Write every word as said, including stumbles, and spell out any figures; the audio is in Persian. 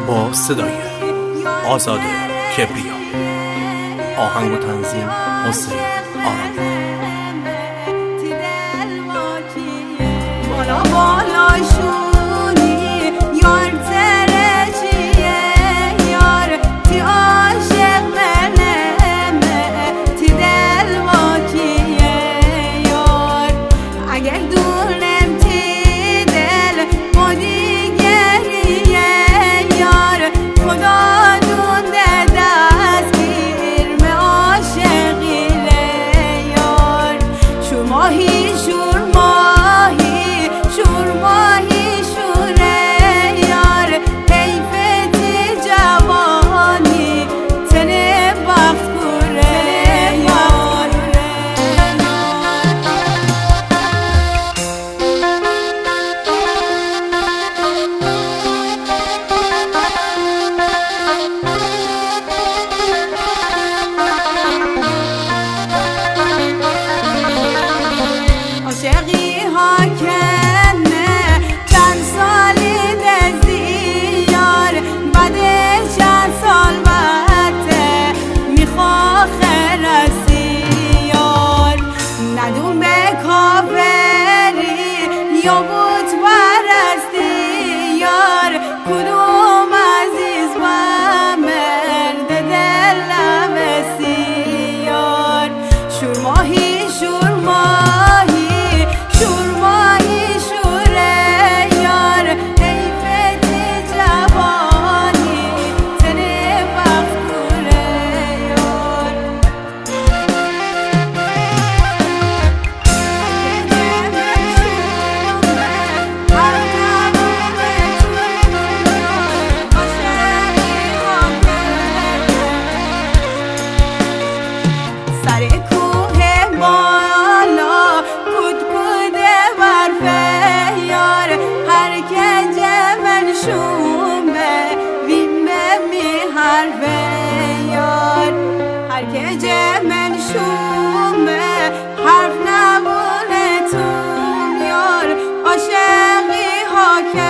با صدای آزاد کبریا، آهنگ و تنظیم حسین آرامی. بالا بالا شونی یار ترچیه یار تی عاشق منمه تی دل واکیه یار اگر دونم تی دل ما دیگریه یار خدا دونده دستگیر me عاشقیله یار شور ماهی شور ماهی شور ماهی شوره یار حیفتی جوانی تنه بخت کوره یار عاشقی ها کنه چند سالی دزدی یار بعد چند سال وقته میخوا خرسی یار ندون به کافری یا بود برستی یار کدوم عزیز و مرد دل نوستی یار شور ماهی شور ماهی شور ماهی شوره یار حیفتی جوانی تنه وقت کوره یار سر کوه بالا کود کوده برفه یار هر که جمن شومه ویمه می حرفه یار هر که جمن شومه حرف نبونه توم یار عاشقی ها که